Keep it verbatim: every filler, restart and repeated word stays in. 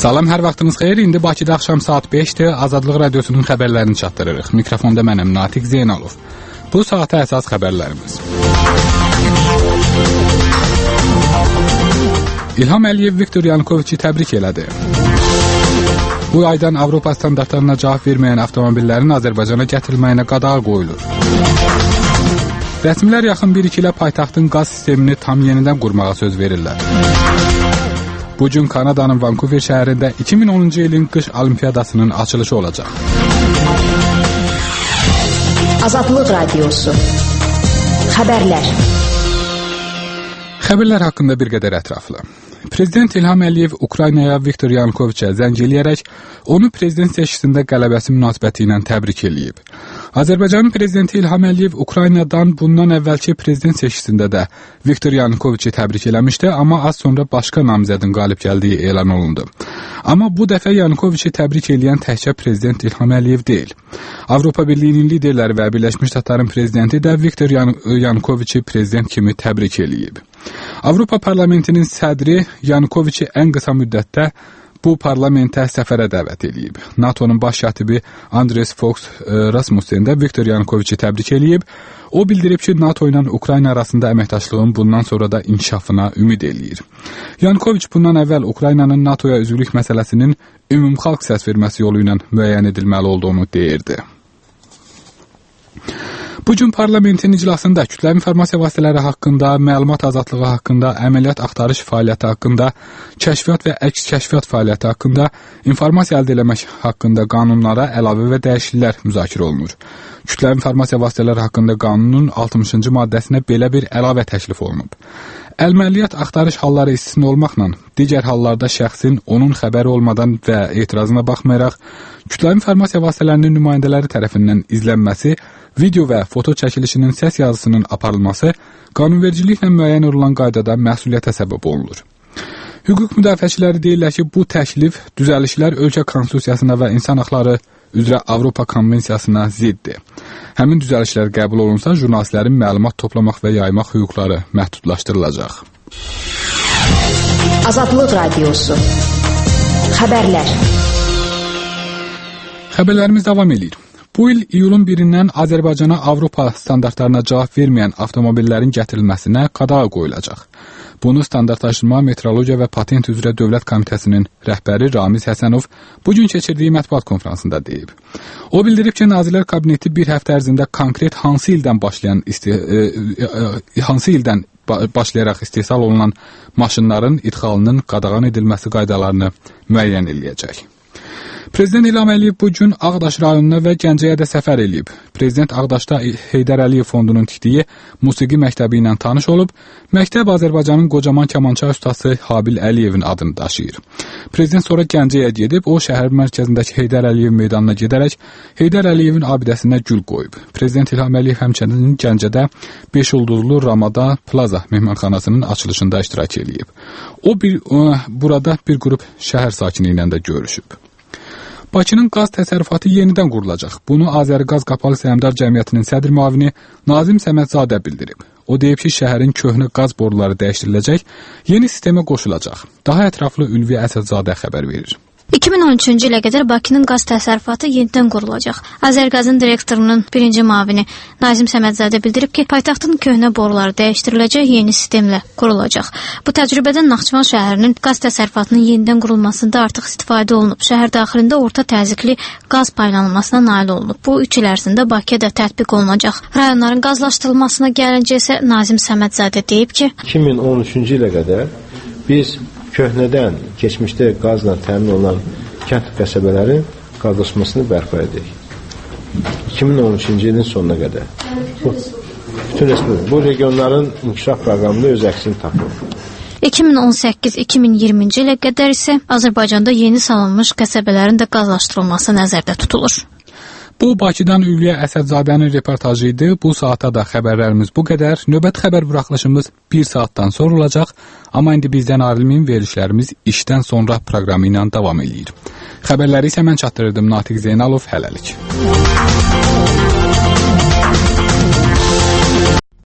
Salam, hər vaxtınız xeyir. İndi Bakıda axşam saat beşdir. Azadlıq Radiosunun xəbərlərini çatdırırıq. Mikrofonda mənəm Natiq Zeynalov. Bu saata əsas xəbərlərimiz. İlham Əliyev Viktor Yanukoviçi təbrik elədi. Bu aydan Avropa standartlarına cavab verməyən avtomobillərin Azərbaycana gətirilməyinə qadağa qoyulur. Rəsmilər yaxın bir iki ilə paytaxtın qaz sistemini tam yenidən qurmağa söz verirlər. Bugün Kanadanın Vancouver şəhərində iki min onuncu ilin qış olimpiyadasının açılışı olacaq. Azadlıq Radiosu. Xəbərlər. Xəbərlər haqqında bir qədər ətraflı. Prezident İlham Əliyev Ukraynaya Viktor Yanukoviçə zəng eləyərək onu prezident seçkisində qələbəsi münasibəti ilə təbrik eləyib. Azərbaycanın prezidenti İlham Əliyev Ukraynadan bundan əvvəlki prezident seçkisində də Viktor Yanukoviçi təbrik eləmişdi, amma az sonra başqa namizədin qalib gəldiyi elan olundu. Amma bu dəfə Yanukoviçi təbrik eləyən təkcə prezident İlham Əliyev deyil. Avropa Birliyinin liderləri və Birləşmiş Ştatların prezidenti də Viktor Yan- Yanukoviçi prezident kimi təbrik eləyib. Avropa Parlamentinin sədri Yanukoviçi ən qısa müddətdə bu parlamentə səfərə dəvət edib. NATO'nun baş katibi Andres Fox Rasmussen də Viktor Yanukoviçi təbrik eləyib. O bildirib ki, NATO ilə Ukrayna arasında əməkdaşlığın bundan sonra da inkişafına ümid eləyir. Yanukoviç bundan əvvəl Ukraynanın NATO'ya üzvlük məsələsinin ümumxalq səs verməsi yolu ilə müəyyən edilməli olduğunu deyirdi. Bugün parlamentin iclasında kütləvi informasiya vasitələri haqqında, məlumat azadlığı haqqında, əməliyyat axtarış fəaliyyəti haqqında, kəşfiyyat və əks kəşfiyyat fəaliyyəti haqqında, informasiya əldə etmək haqqında qanunlara əlavə və dəyişikliklər müzakirə olunur. Kütləvi informasiya vasitələri haqqında qanunun altmışıncı maddəsinə belə bir əlavə təklif olunub. Əməliyyat axtarış halları istisna olmaqla, digər hallarda şəxsin onun xəbəri olmadan və etirazına baxmayaraq, kütləvi informasiya vasitələrinin nümayəndələri tərəfindən izlənməsi, video və foto çəkilişinin səs yazısının aparılması qanunvericiliklə müəyyən olunan qaydada məsuliyyətə səbəb olunur. Hüquq müdafiəçiləri deyirlər ki, bu təklif düzəlişlər ölkə konstitusiyasına və insan haqları üzrə Avropa konvensiyasına ziddir. Həmin düzəlişlər qəbul olunsa, jurnalistlərin məlumat toplamaq və yaymaq hüquqları məhdudlaşdırılacaq. Azadlıq Radiosu. Xəbərlər. Xəbərlərimiz davam edir. Bu il iyulun birindən Azərbaycana Avropa standartlarına cavab verməyən avtomobillərin gətirilməsinə qadağa qoyulacaq. Bunu Standartlaşdırma, Metrologiya və Patent üzrə Dövlət Komitəsinin rəhbəri Ramiz Həsənov bugün keçirdiyi mətbuat konfransında deyib. O bildirib ki, Nazirlər Kabineti bir həftə ərzində konkret hansı ildən başlayan isti, e, e, hansı ildən başlayaraq istehsal olunan maşınların idxalının qadağan edilməsi qaydalarını müəyyən eləyəcək. Prezident İlham Əliyev bugün Ağdaş rayonuna və Gəncəyə də səfər edib. Prezident Ağdaşda Heydər Əliyev fondunun tikdiyi musiqi məktəbi ilə tanış olub. Məktəb Azərbaycanın qocaman kamança ustası Habil Əliyevin adını daşıyır. Prezident sonra Gəncəyə gedib, o şəhər mərkəzindəki Heydər Əliyev meydanına gedərək Heydər Əliyevin abidəsinə gül qoyub. Prezident İlham Əliyev həmçinin Gəncədə beş ulduzlu Ramada Plaza mehmanxanasının açılışında iştirak edib. O bir o, burada bir qrup şəhər sakini ilə də görüşüb. Bakının qaz təsərrüfatı yenidən qurulacaq. Bunu Azərqaz Qapalı Səhmdar Cəmiyyətinin sədr müavini Nazim Səmədzadə bildirib. O deyib ki, şəhərin köhnə qaz boruları dəyişdiriləcək, yeni sistemə qoşulacaq. Daha ətraflı Ülvi Əsədzadə xəbər verir. iki min on üçüncü ilə qədər Bakının qaz təsərrüfatı yenidən qurulacaq. Azərqazın direktorunun birinci müavini Nazim Səmədzadə bildirib ki, paytaxtın köhnə boruları dəyişdiriləcək, yeni sistemlə qurulacaq. Bu təcrübədən Naxçıvan şəhərinin qaz təsərrüfatının yenidən qurulmasında artıq istifadə olunub. Şəhər daxilində orta təzyiqli qaz paylanılmasına nail olunub. Bu üç il ərzində Bakıya da tətbiq olunacaq. Rayonların qazlaşdırılmasına gəlincə isə Nazim Səmədzadə deyib ki, iki min on üçüncü ilə qədər biz köhnədən, keçmişdə qazla təmin olunan kənd qəsəbələrin qazlaşmasını bərpa edirik. iki min on üçüncü ilin sonuna qədər. Bu, bütün respublika, bu regionların inkişaf proqramında öz əksini tapır. iki min on səkkiz iki min iyirminci ilə qədər isə Azərbaycanda yeni salınmış qəsəbələrin də qazlaşdırılması nəzərdə tutulur. Bu, Bakıdan Ülviyə Əsədzadənin reportajı idi. Bu saata da xəbərlərimiz bu qədər. Növbəti xəbər buraxılışımız bir saatdan sonra olacaq. Amma indi bizdən ayrılmayın, verilişlərimiz işdən sonra proqramı ilə davam edir. Xəbərləri isə mən çatdırırdım Natiq Zeynalov, hələlik.